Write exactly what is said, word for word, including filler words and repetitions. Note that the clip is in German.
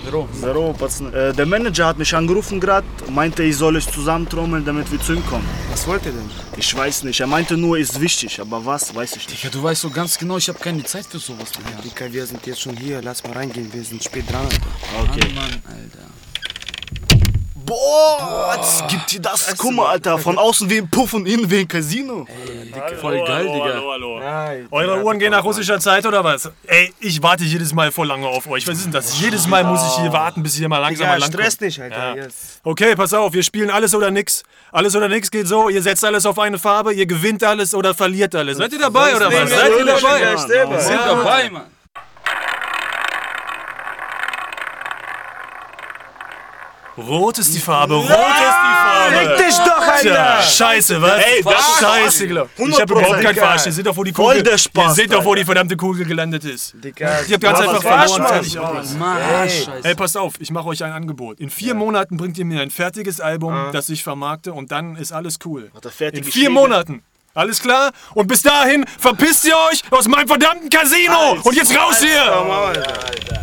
Zero. Zero, Patzen. Äh, der Manager hat mich angerufen gerade, meinte, ich soll euch zusammentrommeln, damit wir zu ihm kommen. Was wollt ihr denn? Ich weiß nicht, er meinte nur, ist wichtig, aber was, weiß ich nicht. Ja, du weißt so ganz genau, ich habe keine Zeit für sowas. Ja, Dicker, wir sind jetzt schon hier. Lass mal reingehen, wir sind spät dran. Okay. Mann, Mann, Alter. Boah, jetzt gibt dir das. Guck mal, Alter, von außen wie ein Puff und innen wie ein Casino. Ey, Dicker, voll geil, hallo, Digga. hallo, hallo. Nein. Eure Uhren gehen nach russischer Zeit oder was? Ey, ich warte jedes Mal voll lange auf euch. Was ist denn das? Jedes Mal muss ich hier warten, bis ihr mal langsam mal Ja, lang Stress nicht, Alter. Ja. Yes. Okay, pass auf, wir spielen alles oder nix. Alles oder nix geht so, ihr setzt alles auf eine Farbe, ihr gewinnt alles oder verliert alles. Seid ihr dabei oder was? Seid ihr dabei? Wir sind dabei, Mann. Rot ist die Farbe, rot ist die Farbe. Fick dich doch, Alter! Tja, scheiße, was? Ey, das- Scheiße, glaub. Ich hundert hab überhaupt keinen Prozent. Verarscht. Ihr seht doch, wo die Voll Kugel... der Spaß, Ihr seht doch, wo Alter. die verdammte Kugel gelandet ist. Dicker, Ihr habt ganz Aber einfach was verloren. Mann. Fertig aus. Mann, Scheiße. Ey, passt auf, ich mache euch ein Angebot. In vier Monaten bringt ihr mir ein fertiges Album, das ich vermarkte und dann ist alles cool. Hat er fertige In vier Schläge? Monaten. Alles klar? Und bis dahin verpisst ihr euch aus meinem verdammten Casino! Und jetzt raus hier! Komm, Alter.